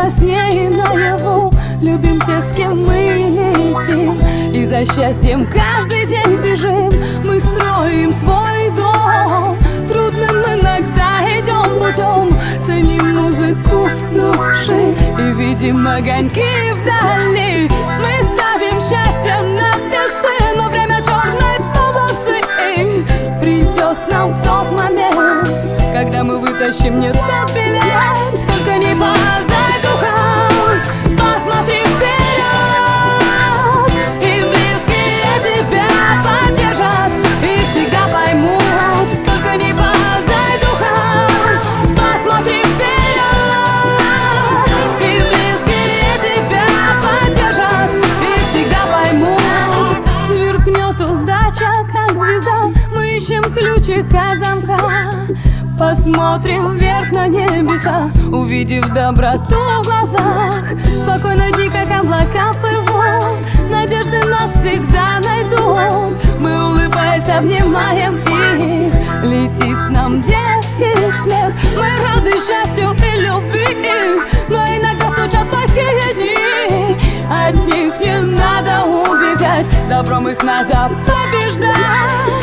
во сне и наяву любим тех, с кем мы летим, и за счастьем каждый день бежим. Мы строим свой дом, трудным иногда идем путем, ценим музыку души и видим огоньки вдали. Мы ставим счастье на весы, но время черной полосы придет к нам в тот момент, когда мы вытащим не тот билет. Только не подай духом, посмотри вперед, и близкие тебя поддержат и всегда поймут. Только не подай духом, посмотри вперед, и близкие тебя поддержат и всегда поймут. Сверкнет удача, как звезда, мы ищем ключик от замка. Посмотрим вверх на небеса, увидев доброту в глазах. Спокойно дни, как облака плывут, надежды нас всегда найдут. Мы, улыбаясь, обнимаем их, летит к нам детский смех. Мы рады счастью и любви, но иногда стучат плохие дни. От них не надо убегать, добром их надо побеждать.